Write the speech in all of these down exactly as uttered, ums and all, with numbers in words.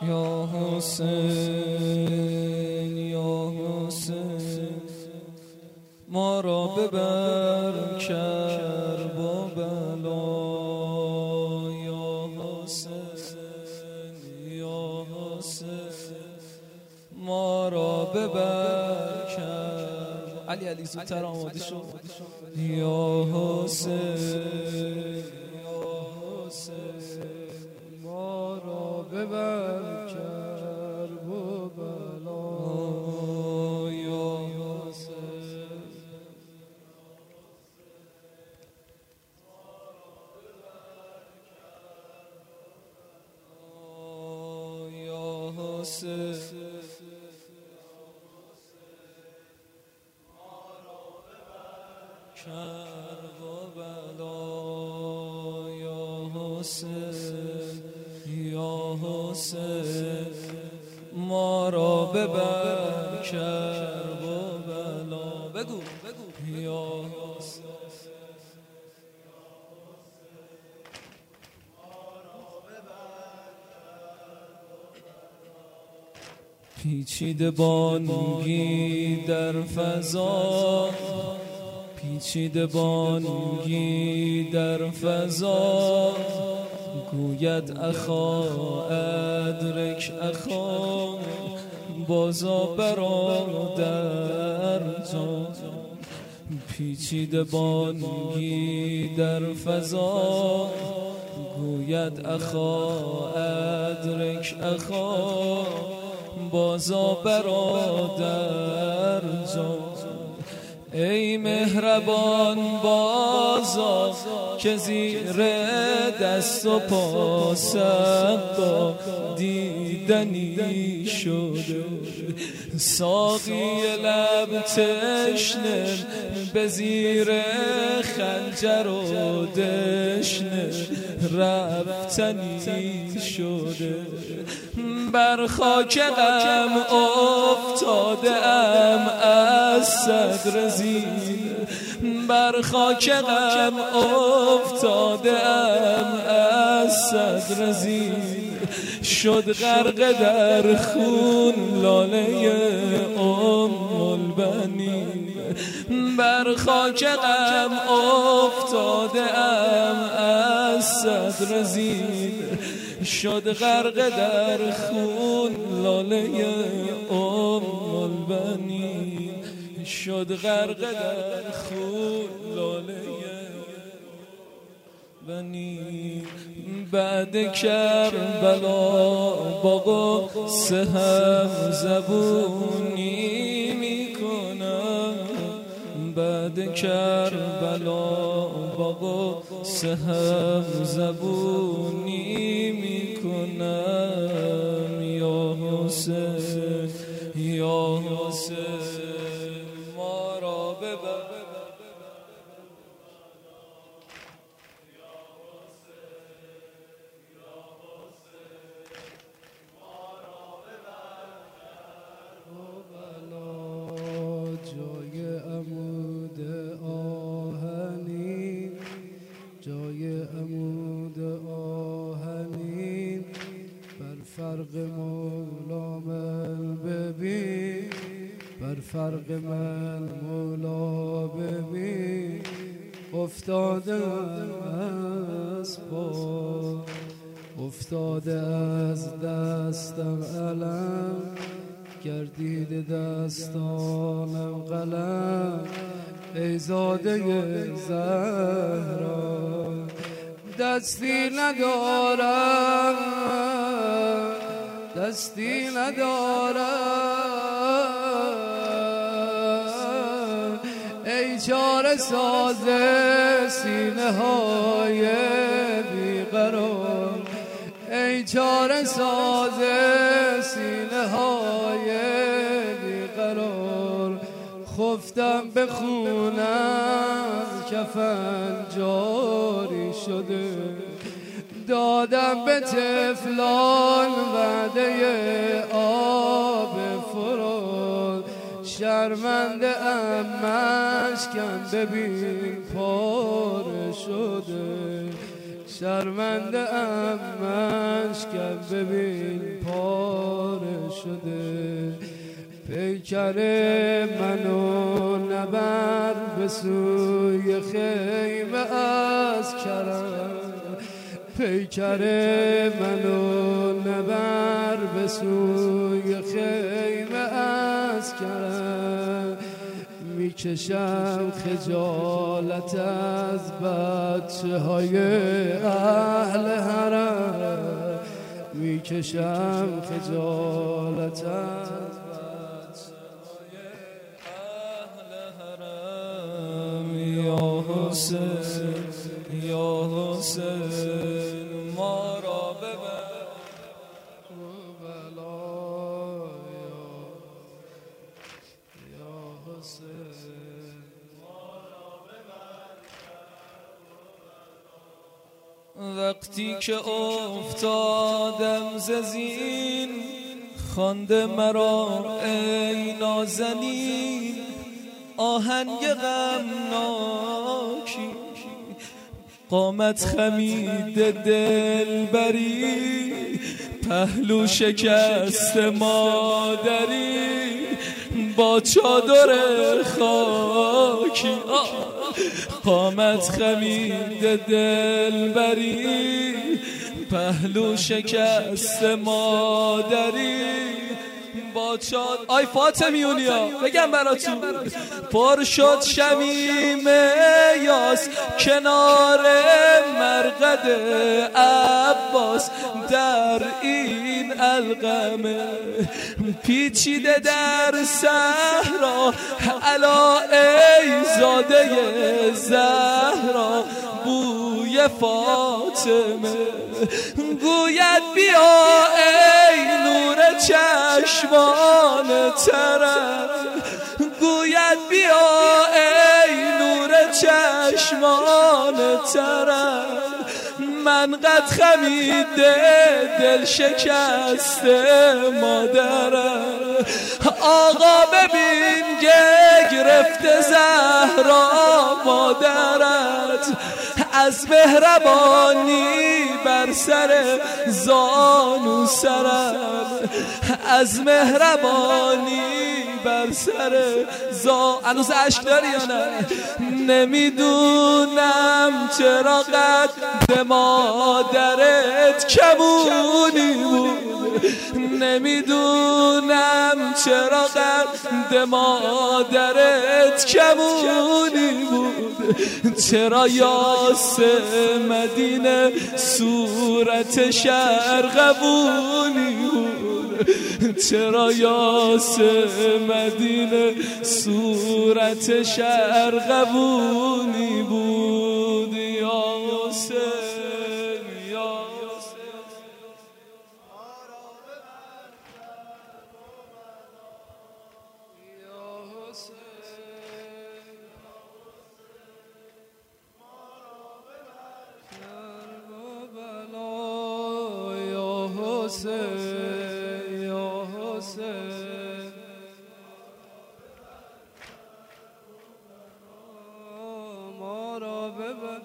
یا حسین یا حسین ما را ببر کرب و بلا. یا حسین یا حسین ما را ببر کرب. علی علی زودتر آماده شو. یا حسین یا حسین ما را ببر کرب و بلا. یا حسین یا حسین کرب و بلا. یا حسین یا حسین ما را ببر کرب و بلا. بگو بگو یا حسین پیچیده بانگی در فضا، پیچیده بانگی در فضا، گوید اخا ادرک اخا، بازا برادر جان. پیچیده بانگی در فضا، گوید اخا ادرک اخا، بازا برادر جان. ای مهربان بازا که زیر دست و پا با دیدنی شده، ساقی لب تشنه به زیر خنجر و دشنه رفتنی شده. بر خاک غم افتاده ام از صدر زیر، بر خاک غم افتاده ام از صدر زیر، شد غرق در خون لاله ام البنین. بر خاک غم افتاده ام از صدر زیر، شد غرق در خون لاله ام البنین، شد غرق در خون لاله بنی. بعد کربلا با غصه هم زبونی میکنم، بعد کربلا با غصه هم زبونی میکنم. یا حسین یا حسین ما را ببر فرق مولا من ببین، بر فرق من مولا ببین. افتاده از پا، افتاده از دستم علم، گردیده دستانم قلم. ای زاده زهرا دستی ندارم، دستی ندارم. ای چاره ساز سینه های بیقرار، ای چاره ساز سینه های بیقرار. خفتم به خونم کفن جاری شده، دادم به طفلان وعده آب فرات. شرمنده ام مشکم ببین پاره شده، شرمنده ام مشکم ببین پاره شده. پیکر منو نبر به سوی خیمه از کرم، پیکر منو نبر به سوی خیمه از کرم. میکشم خجالت از بچه های اهل حرم، میکشم خجالت از بچه های اهل حرم. یا حسین یا حسین ما را ببر وقتی که افتادم ز زین، خوانده مرا ای نازنین آهنگ غمناکی. قامت خمیده دلبری، پهلو شکست مادری با چادر خاکی. قامت خمیده دلبری، پهلو شکست مادری با چاد. آی فاطمیونیا بگم براتون، پر شد شمیم یاس کنار مرقد عباس، در این القمه پیچیده در صحرا. الا ای زاده زهرا بوی فاطمه، گوید بیا ای نور چشمان ترم، گوید بیا ای نور چشمان ترم. من قد خمیده دل شکسته مادرم. آقا ببین گرفته زهرا مادرت، از مهربانی بر سر زانو سرم، از مهربانی بر سر زانو. هنوز عشق داری یا نه؟ نمیدونم چرا قد مادرت کمونی بود، نمیدونم چرا قد مادرت کمونی بود. چرا یاس مدینه صورت شرقبونی بود، چرا یاس مدینه صورت شرقبونی بود. یا حسین یا حسین یا حسین ما را ببر.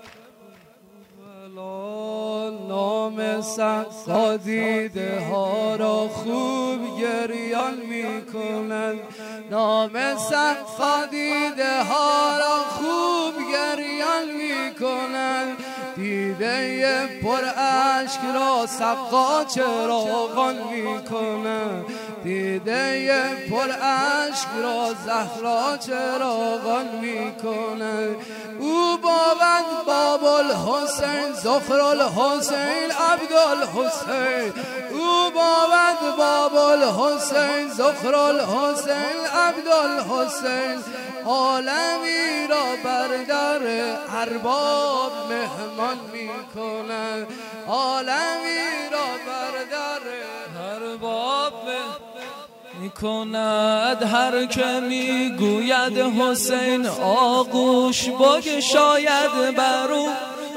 نام سقا دیده ها را خوب گریان می کنند، نام سقا دیده ها را خوب گریان می کنند. دیده پر اشک را سقا چراغان می کنند، دیده پر اشک را زهرا چراغان می کنند. او باوند باب الحسین ذخر الحسین عبدالحسین، او باوند باب الحسین ذخر الحسین عبدالحسین. عالمی را بر در ارباب مهمان می کنند، عالمی را بر در ارباب می کند. هر که می گوید حسین آغوش بگشاید برو،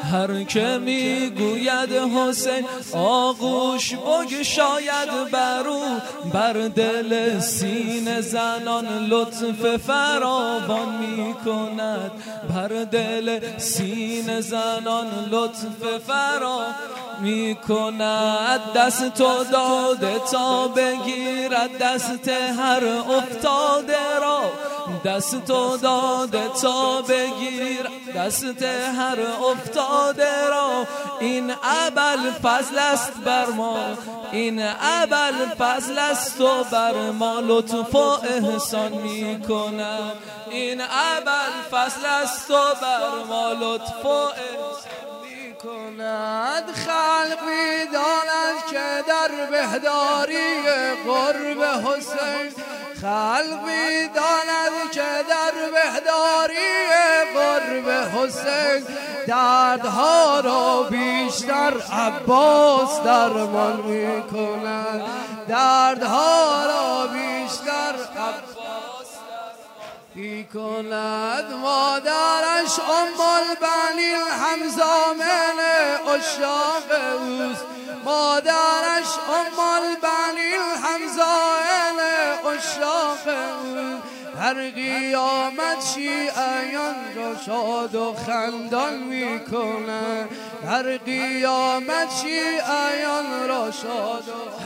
هر که میگوید حسین آغوش بگشاید برو، بر دل سینه زنان لطف فراوان میکند، بر دل سینه زنان لطف فراوان میکند. دست تو داده تا بگیرد دست هر افتاده را، دست تو داده تا بگیر دست هر افتاده را. این ابل فضل است بر ما، این ابل فضل است و بر ما لطف و احسان میکنم، این ابل فضل است و بر ما لطف و احسان کند. خلق می‌داند که در بهداری قرب حسین، خلق می‌داند که در بهداری قرب حسین دردها را بیشتر عباس درمان می‌کند، دردها را بیشتر عباس می‌کند. مادرش ام البنین همزامن عشاق اوست، مادرش ام البنین همزامن عشاق اوست. در قیامت شیعیان را شاد و خندان میکنند، در قیامت شیعیان را شاد و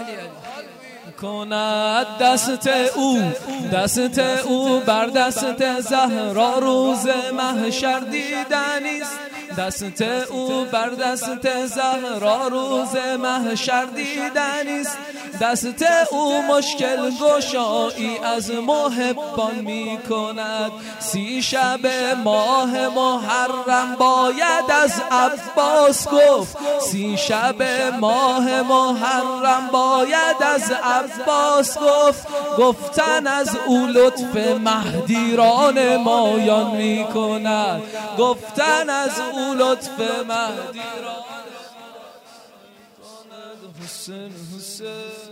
کند. دست او دست او بر دست زهرا روز محشر دیدنیست، دست او بر دست زهرا روز محشر دیدنیست. دست او مشکل گشایی از محبان می کند. سی شب ماه محرم باید از عباس گفت، سی شب ماه محرم باید از عباس گفت. گفتن از او لطف مهدی را نمایان می کند، گفتن از او لطف مهدی را حسین حسین.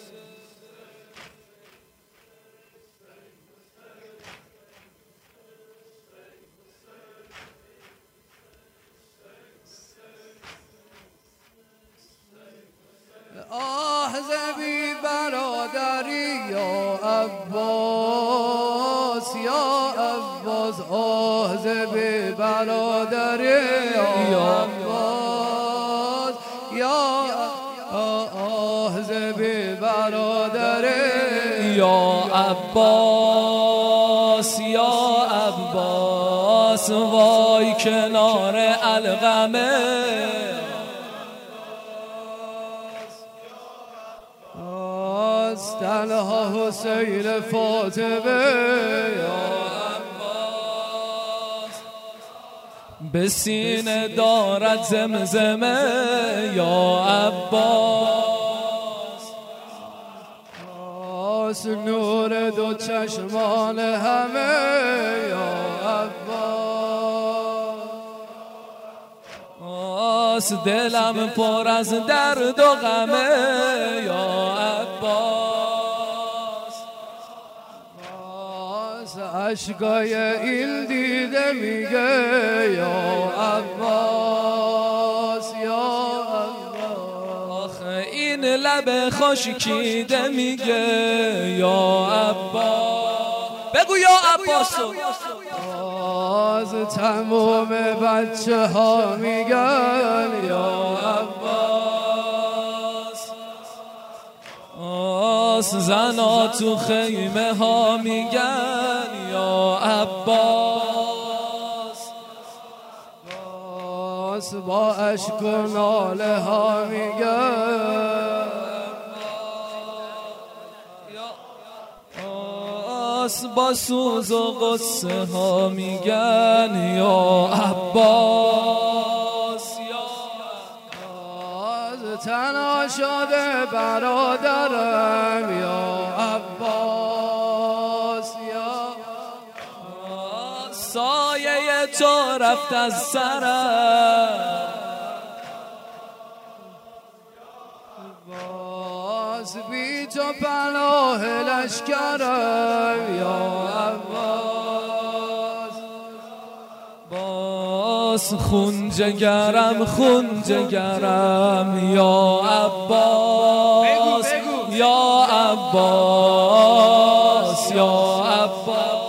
آه زبی برادری یا عباس، یا عباس. آه زبی برادری یا عباس، یا آه زبی برادری یا عباس، یا عباس. وای کنار القمه تنها حسین فاطمه یا عباس. به سینه دارد زمزمه یا عباس. نور دو چشمان همه یا عباس. دلم پر از درد و غمه یا عباس. اشکای این دیده میگه یا عباس، یا عباس. آخه این لب خشکیده میگه یا عباس. بگو یا عباسو. از تمام بچه ها میگن یا عباس. آس زنا تو خیمه ها میگن یا عباس. آس با اشک و ناله ها میگن با سوز و غصه ها میگن یا عباس. از تنها شده برادرم یا عباس، یا سایه تو رفت از سرم. بی تو پناه لشکرم یا عباس. باز عباس خون جگرم خون جگرم یا عباس یا عباس یا عباس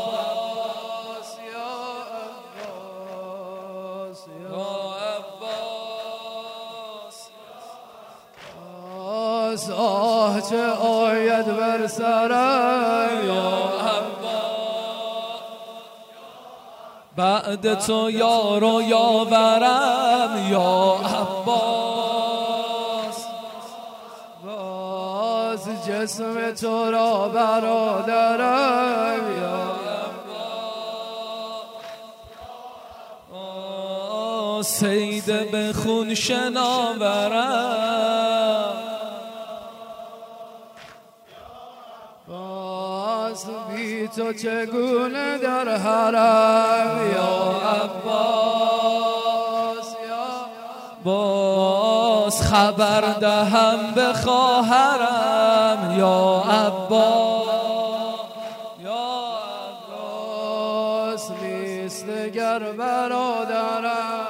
آه چه آید بر سرم یا عباس بعد تو یار و یاورم یا عباس باز جسم تو را برادرم یا عباس سید به خون شناورم باز بی تو چگونه در حرم یا عباس یا باز خبر دهم به خواهرم یا عباس یا عباس نیست دگر برادرم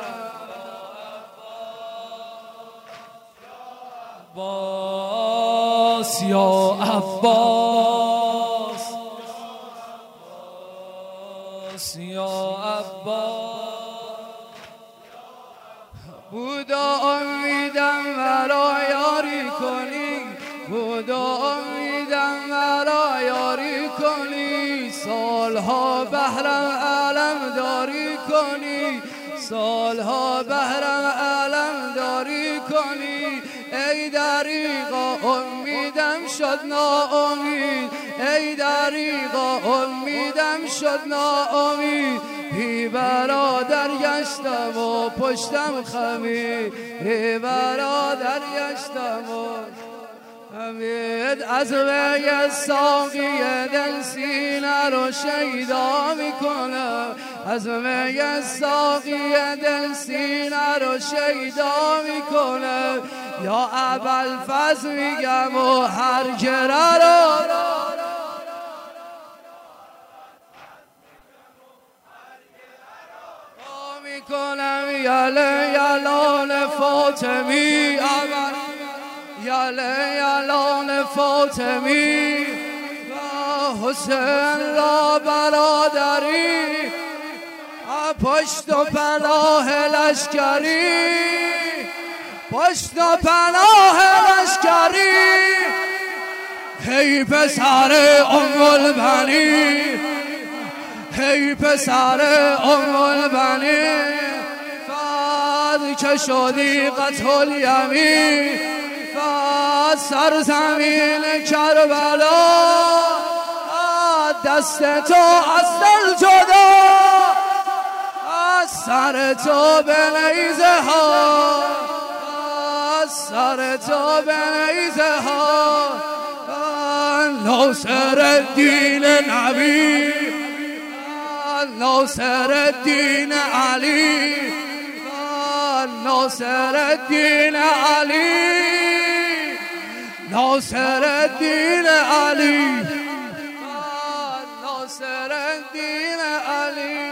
عباس یا عباس یا عباس بودا امیدم مرا یاری کنی بودا امیدم مرا یاری کنی سالها بهرم علم داری کنی سالها بهرم علم داری کنی ای دریغا امیدم شد ناامید ای دریغا امیدم شد ناامید بی برادر گشتم و پشتم خمید بی برادر گشتم و خمید از وی ساقی دل سینه رو شیدا میکنم از وی ساقی دل سینه رو شیدا میکنم یا ابوالفضل میگم و هر گره رو میکنم یله یلان فاطمی یله یلان فاطمی حسین را برادری پشت و پناه لشکری پشت و پناه لشکری هی پسر ام البنی هی پسر ام البنی فاد که شدی قتل الیمین فاد سرزمین کربلا دست تو از دل جدا از سر تو به نیزه ها از سر تو به نیزه ها ناصر الدین نبی ناصر الدین علی ناصر الدین علی ناصر الدین علی ناصر الدین علی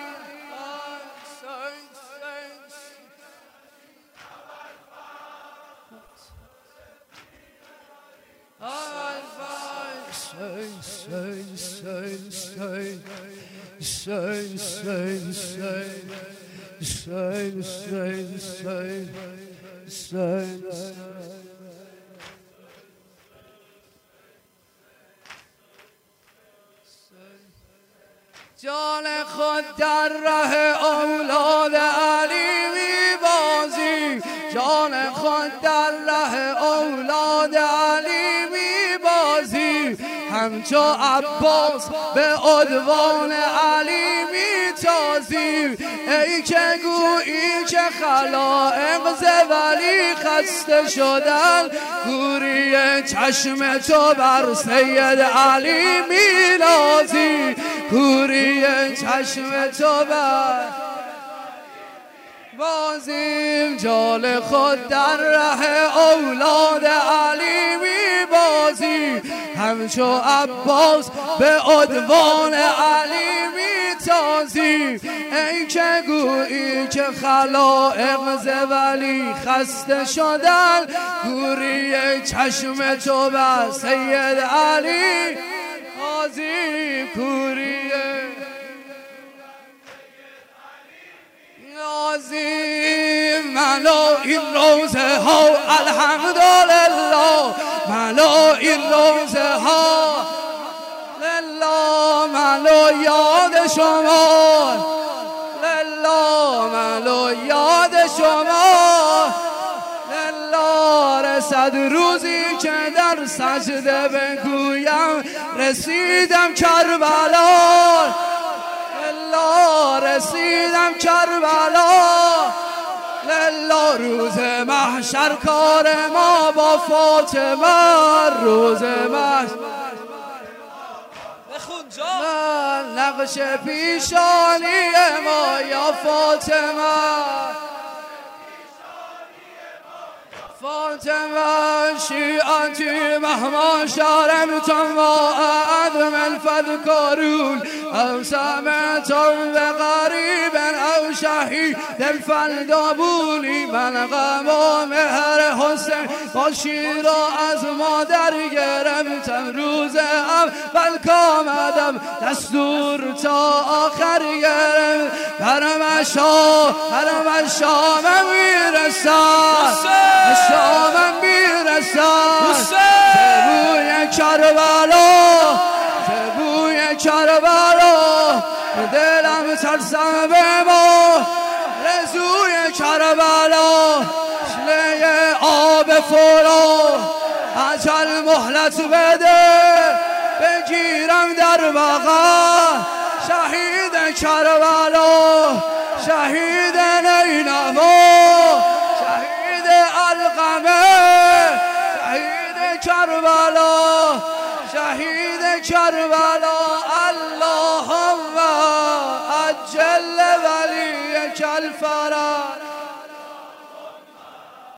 جان خود در ره اولاد علی می بازی جان خود در ره اولاد علی می بازی همچو عباس به عدوان علی می تازی ای که گویی که خلائق ز ولی خسته شدن گوری چشم تو بر سید علی می نازی گوری چشم تو بر بازیم جان خود در ره اولاد علی می بازی همچو عباس به عنوان علی میتازی. ای که گویی که خلائق ز ولی خسته شدن، گوری چشم تو بر سید علی تازی. کوری نازی منو این روزه ها الحمدلله، منو این روزه ها لله، منو یاد شما لله، منو یاد شما لله. رسد روزی که در سجده بگویم رسیدم کربلا لله، رسیدم کربلا لله. روز محشر کار ما با فاطمه، روز محشر نقش پیشانی ما یا فاطمه، فاطمه شیعتی مهما شرمتم و عدم الفذكرون او سمعتم بقریب او شهید الفلدابونی. من غم و مهر حسین با شیرا از مادر گرفتم، روز اول کامدم دستور تا آخر گرم، برم شام برم شام میرسم، شامم میرسم بوی کربلا، بوی کربلا. دلم ترسم به ما رزوی کربلا، شله آب فرو عجل مهلت بده بگیرم در بغل. شهید کربلا، شهید نینوا، شهید القمه، شهید کربلا، شهید کربلا.